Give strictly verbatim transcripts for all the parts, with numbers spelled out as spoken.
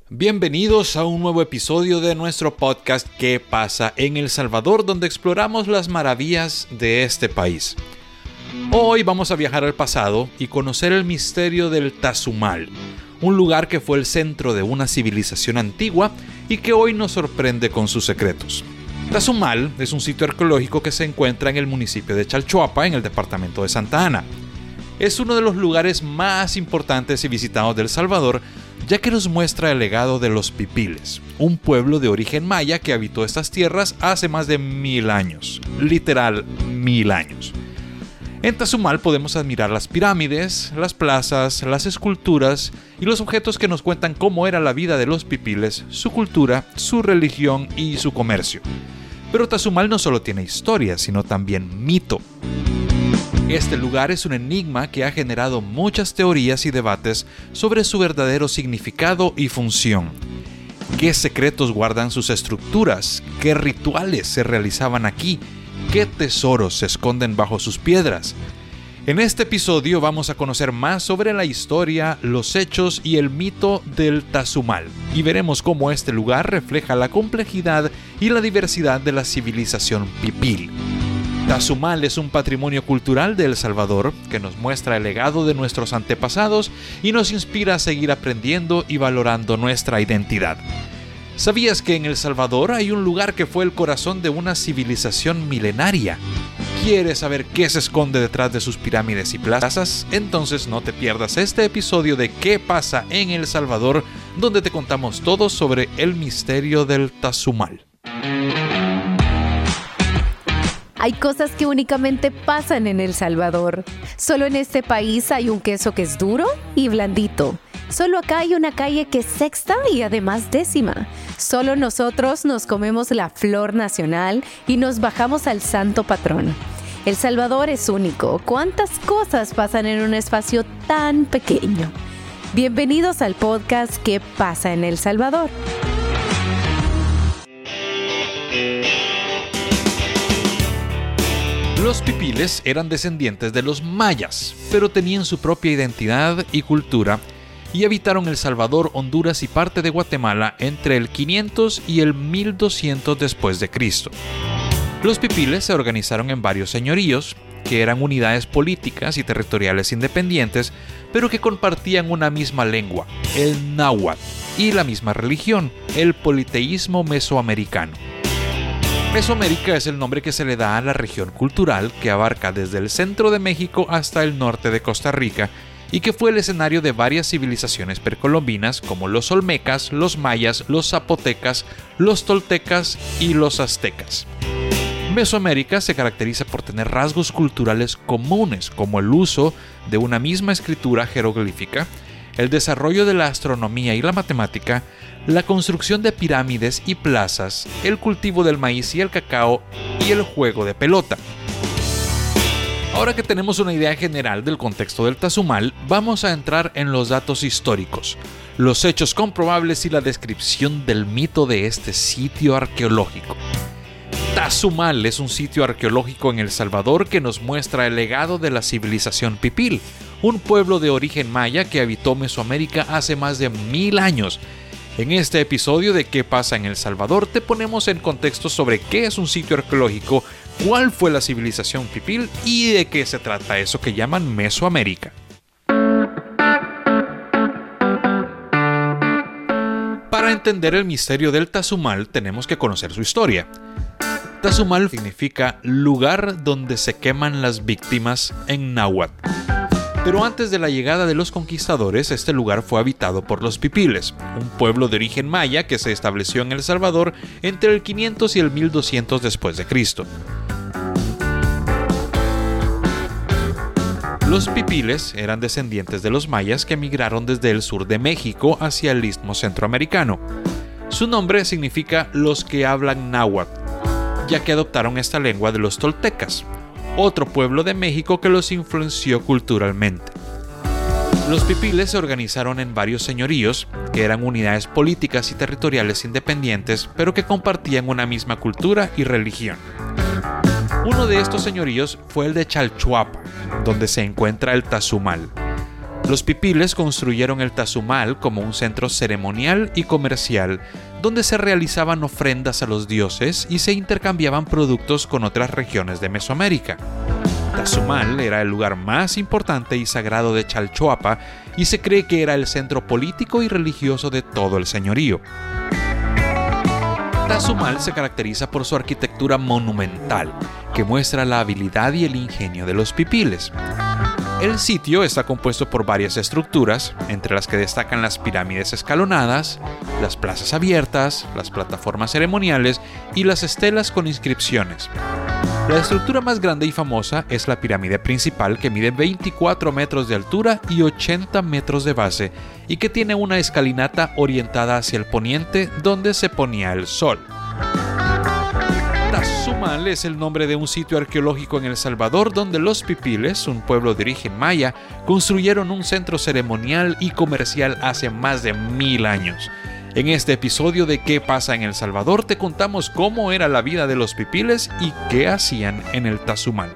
Bienvenidos a un nuevo episodio de nuestro podcast ¿Qué pasa en El Salvador?, donde exploramos las maravillas de este país. Hoy vamos a viajar al pasado y conocer el misterio del Tazumal, un lugar que fue el centro de una civilización antigua y que hoy nos sorprende con sus secretos. Tazumal es un sitio arqueológico que se encuentra en el municipio de Chalchuapa, en el departamento de Santa Ana. Es uno de los lugares más importantes y visitados de El Salvador, ya que nos muestra el legado de los pipiles, un pueblo de origen maya que habitó estas tierras hace más de mil años, literal mil años. En Tazumal podemos admirar las pirámides, las plazas, las esculturas y los objetos que nos cuentan cómo era la vida de los pipiles, su cultura, su religión y su comercio. Pero Tazumal no solo tiene historia, sino también mito. Este lugar es un enigma que ha generado muchas teorías y debates sobre su verdadero significado y función. ¿Qué secretos guardan sus estructuras? ¿Qué rituales se realizaban aquí? ¿Qué tesoros se esconden bajo sus piedras? En este episodio vamos a conocer más sobre la historia, los hechos y el mito del Tazumal, y veremos cómo este lugar refleja la complejidad y la diversidad de la civilización pipil. Tazumal es un patrimonio cultural de El Salvador que nos muestra el legado de nuestros antepasados y nos inspira a seguir aprendiendo y valorando nuestra identidad. ¿Sabías que en El Salvador hay un lugar que fue el corazón de una civilización milenaria? ¿Quieres saber qué se esconde detrás de sus pirámides y plazas? Entonces no te pierdas este episodio de ¿Qué pasa en El Salvador?, donde te contamos todo sobre el misterio del Tazumal. Hay cosas que únicamente pasan en El Salvador. Solo en este país hay un queso que es duro y blandito. Solo acá hay una calle que es sexta y además décima. Solo nosotros nos comemos la flor nacional y nos bajamos al santo patrón. El Salvador es único. ¿Cuántas cosas pasan en un espacio tan pequeño? Bienvenidos al podcast ¿Qué pasa en El Salvador? Los pipiles eran descendientes de los mayas, pero tenían su propia identidad y cultura y habitaron El Salvador, Honduras y parte de Guatemala entre el quinientos y el mil doscientos después de Cristo. Los pipiles se organizaron en varios señoríos, que eran unidades políticas y territoriales independientes, pero que compartían una misma lengua, el náhuatl, y la misma religión, el politeísmo mesoamericano. Mesoamérica es el nombre que se le da a la región cultural que abarca desde el centro de México hasta el norte de Costa Rica y que fue el escenario de varias civilizaciones precolombinas como los olmecas, los mayas, los zapotecas, los toltecas y los aztecas. Mesoamérica se caracteriza por tener rasgos culturales comunes como el uso de una misma escritura jeroglífica, el desarrollo de la astronomía y la matemática, la construcción de pirámides y plazas, el cultivo del maíz y el cacao y el juego de pelota. Ahora que tenemos una idea general del contexto del Tazumal, vamos a entrar en los datos históricos, los hechos comprobables y la descripción del mito de este sitio arqueológico. Tazumal es un sitio arqueológico en El Salvador que nos muestra el legado de la civilización pipil, un pueblo de origen maya que habitó Mesoamérica hace más de mil años. En este episodio de ¿Qué pasa en El Salvador?, te ponemos en contexto sobre qué es un sitio arqueológico, cuál fue la civilización pipil y de qué se trata eso que llaman Mesoamérica. Para entender el misterio del Tazumal tenemos que conocer su historia. Tazumal significa lugar donde se queman las víctimas en náhuatl. Pero antes de la llegada de los conquistadores, este lugar fue habitado por los pipiles, un pueblo de origen maya que se estableció en El Salvador entre el quinientos y el mil doscientos después de Cristo. Los pipiles eran descendientes de los mayas que migraron desde el sur de México hacia el istmo centroamericano. Su nombre significa los que hablan náhuatl, ya que adoptaron esta lengua de los toltecas, otro pueblo de México que los influenció culturalmente. Los pipiles se organizaron en varios señoríos, que eran unidades políticas y territoriales independientes, pero que compartían una misma cultura y religión. Uno de estos señoríos fue el de Chalchuapa, donde se encuentra el Tazumal. Los pipiles construyeron el Tazumal como un centro ceremonial y comercial, donde se realizaban ofrendas a los dioses y se intercambiaban productos con otras regiones de Mesoamérica. Tazumal era el lugar más importante y sagrado de Chalchuapa y se cree que era el centro político y religioso de todo el señorío. Tazumal se caracteriza por su arquitectura monumental, que muestra la habilidad y el ingenio de los pipiles. El sitio está compuesto por varias estructuras, entre las que destacan las pirámides escalonadas, las plazas abiertas, las plataformas ceremoniales y las estelas con inscripciones. La estructura más grande y famosa es la pirámide principal, que mide veinticuatro metros de altura y ochenta metros de base y que tiene una escalinata orientada hacia el poniente donde se ponía el sol. Tazumal es el nombre de un sitio arqueológico en El Salvador donde los pipiles, un pueblo de origen maya, construyeron un centro ceremonial y comercial hace más de mil años. En este episodio de ¿Qué pasa en El Salvador? Te contamos cómo era la vida de los pipiles y qué hacían en el Tazumal.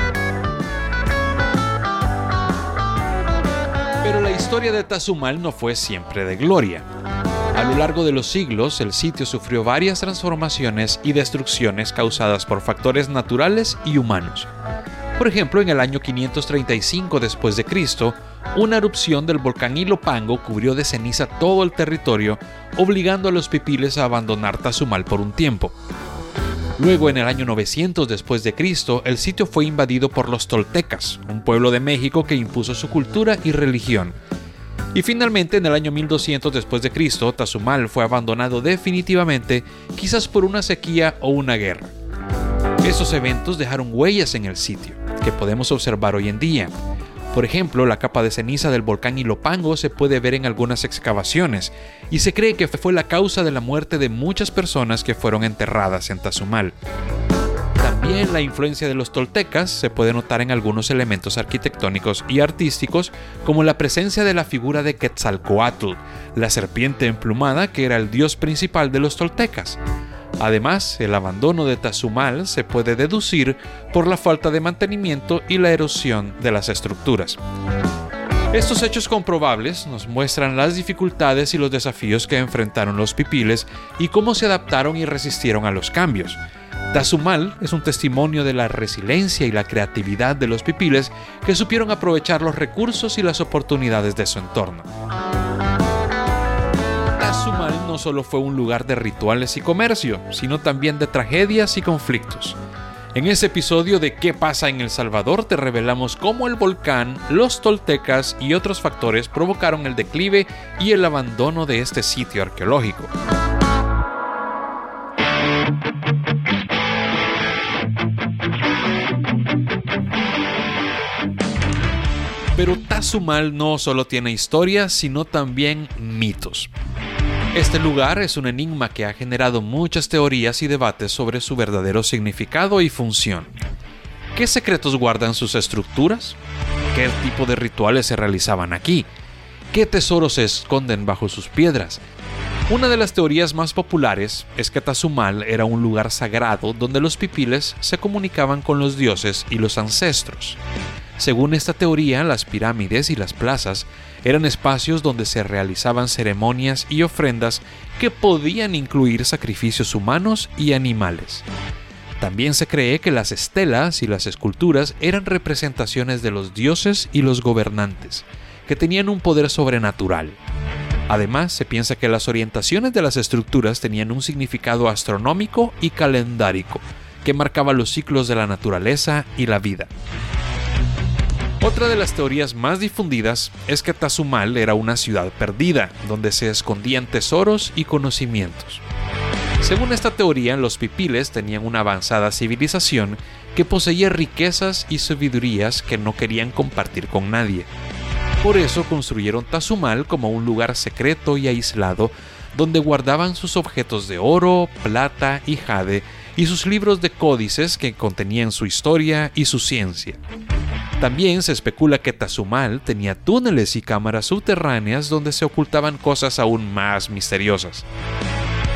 Pero la historia de Tazumal no fue siempre de gloria. A lo largo de los siglos, el sitio sufrió varias transformaciones y destrucciones causadas por factores naturales y humanos. Por ejemplo, en el año quinientos treinta y cinco después de Cristo, una erupción del volcán Ilopango cubrió de ceniza todo el territorio, obligando a los pipiles a abandonar Tazumal por un tiempo. Luego, en el año novecientos después de Cristo, el sitio fue invadido por los toltecas, un pueblo de México que impuso su cultura y religión. Y finalmente, en el año mil doscientos después de Cristo, Tazumal fue abandonado definitivamente, quizás por una sequía o una guerra. Esos eventos dejaron huellas en el sitio, que podemos observar hoy en día. Por ejemplo, la capa de ceniza del volcán Ilopango se puede ver en algunas excavaciones, y se cree que fue la causa de la muerte de muchas personas que fueron enterradas en Tazumal. También la influencia de los toltecas se puede notar en algunos elementos arquitectónicos y artísticos, como la presencia de la figura de Quetzalcóatl, la serpiente emplumada que era el dios principal de los toltecas. Además, el abandono de Tazumal se puede deducir por la falta de mantenimiento y la erosión de las estructuras. Estos hechos comprobables nos muestran las dificultades y los desafíos que enfrentaron los pipiles y cómo se adaptaron y resistieron a los cambios. Tazumal es un testimonio de la resiliencia y la creatividad de los pipiles que supieron aprovechar los recursos y las oportunidades de su entorno. Tazumal no solo fue un lugar de rituales y comercio, sino también de tragedias y conflictos. En este episodio de ¿Qué pasa en El Salvador? Te revelamos cómo el volcán, los toltecas y otros factores provocaron el declive y el abandono de este sitio arqueológico. Pero Tazumal no solo tiene historia, sino también mitos. Este lugar es un enigma que ha generado muchas teorías y debates sobre su verdadero significado y función. ¿Qué secretos guardan sus estructuras? ¿Qué tipo de rituales se realizaban aquí? ¿Qué tesoros se esconden bajo sus piedras? Una de las teorías más populares es que Tazumal era un lugar sagrado donde los pipiles se comunicaban con los dioses y los ancestros. Según esta teoría, las pirámides y las plazas eran espacios donde se realizaban ceremonias y ofrendas que podían incluir sacrificios humanos y animales. También se cree que las estelas y las esculturas eran representaciones de los dioses y los gobernantes, que tenían un poder sobrenatural. Además, se piensa que las orientaciones de las estructuras tenían un significado astronómico y calendárico, que marcaba los ciclos de la naturaleza y la vida. Otra de las teorías más difundidas es que Tazumal era una ciudad perdida, donde se escondían tesoros y conocimientos. Según esta teoría, los pipiles tenían una avanzada civilización que poseía riquezas y sabidurías que no querían compartir con nadie. Por eso construyeron Tazumal como un lugar secreto y aislado, donde guardaban sus objetos de oro, plata y jade, y sus libros de códices que contenían su historia y su ciencia. También se especula que Tazumal tenía túneles y cámaras subterráneas donde se ocultaban cosas aún más misteriosas.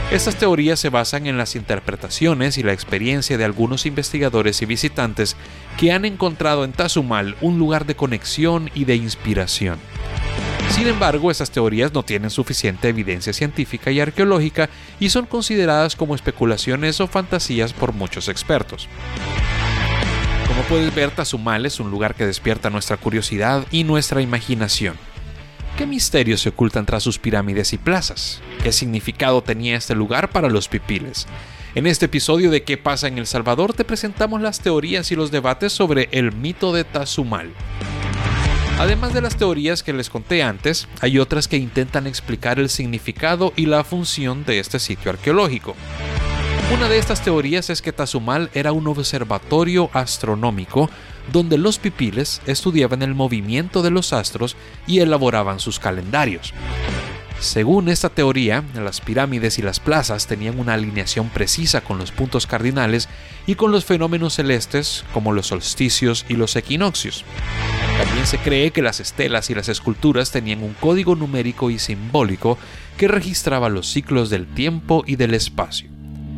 Estas teorías se basan en las interpretaciones y la experiencia de algunos investigadores y visitantes que han encontrado en Tazumal un lugar de conexión y de inspiración. Sin embargo, estas teorías no tienen suficiente evidencia científica y arqueológica y son consideradas como especulaciones o fantasías por muchos expertos. Como puedes ver, Tazumal es un lugar que despierta nuestra curiosidad y nuestra imaginación. ¿Qué misterios se ocultan tras sus pirámides y plazas? ¿Qué significado tenía este lugar para los pipiles? En este episodio de ¿Qué pasa en El Salvador? Te presentamos las teorías y los debates sobre el mito de Tazumal. Además de las teorías que les conté antes, hay otras que intentan explicar el significado y la función de este sitio arqueológico. Una de estas teorías es que Tazumal era un observatorio astronómico donde los pipiles estudiaban el movimiento de los astros y elaboraban sus calendarios. Según esta teoría, las pirámides y las plazas tenían una alineación precisa con los puntos cardinales y con los fenómenos celestes como los solsticios y los equinoccios. También se cree que las estelas y las esculturas tenían un código numérico y simbólico que registraba los ciclos del tiempo y del espacio.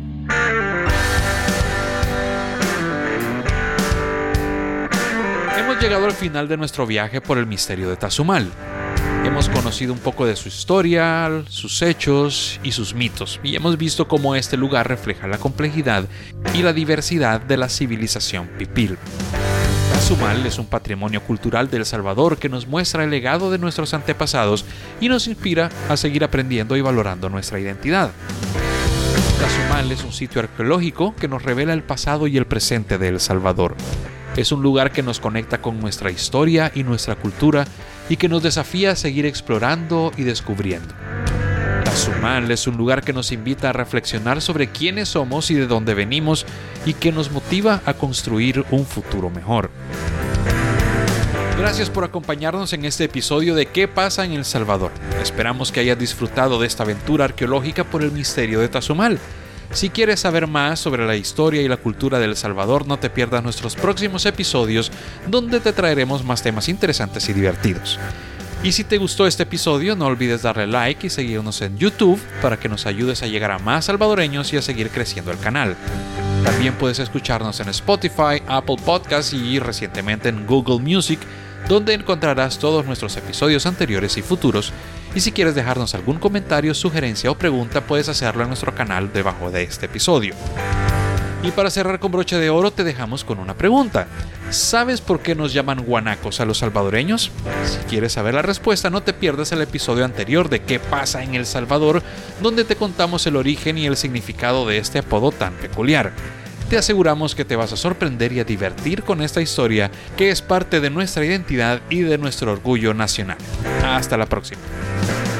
Hemos llegado al final de nuestro viaje por el misterio de Tazumal. Hemos conocido un poco de su historia, sus hechos y sus mitos, y hemos visto cómo este lugar refleja la complejidad y la diversidad de la civilización pipil. Tazumal es un patrimonio cultural de El Salvador que nos muestra el legado de nuestros antepasados y nos inspira a seguir aprendiendo y valorando nuestra identidad. Tazumal es un sitio arqueológico que nos revela el pasado y el presente de El Salvador. Es un lugar que nos conecta con nuestra historia y nuestra cultura y que nos desafía a seguir explorando y descubriendo. Tazumal es un lugar que nos invita a reflexionar sobre quiénes somos y de dónde venimos y que nos motiva a construir un futuro mejor. Gracias por acompañarnos en este episodio de ¿Qué pasa en El Salvador? Esperamos que hayas disfrutado de esta aventura arqueológica por el misterio de Tazumal. Si quieres saber más sobre la historia y la cultura de El Salvador, no te pierdas nuestros próximos episodios donde te traeremos más temas interesantes y divertidos. Y si te gustó este episodio, no olvides darle like y seguirnos en YouTube para que nos ayudes a llegar a más salvadoreños y a seguir creciendo el canal. También puedes escucharnos en Spotify, Apple Podcasts y recientemente en Google Music, donde encontrarás todos nuestros episodios anteriores y futuros. Y si quieres dejarnos algún comentario, sugerencia o pregunta, puedes hacerlo en nuestro canal debajo de este episodio. Y para cerrar con broche de oro, te dejamos con una pregunta. ¿Sabes por qué nos llaman guanacos a los salvadoreños? Si quieres saber la respuesta, no te pierdas el episodio anterior de ¿Qué pasa en El Salvador?, donde te contamos el origen y el significado de este apodo tan peculiar. Te aseguramos que te vas a sorprender y a divertir con esta historia que es parte de nuestra identidad y de nuestro orgullo nacional. Hasta la próxima.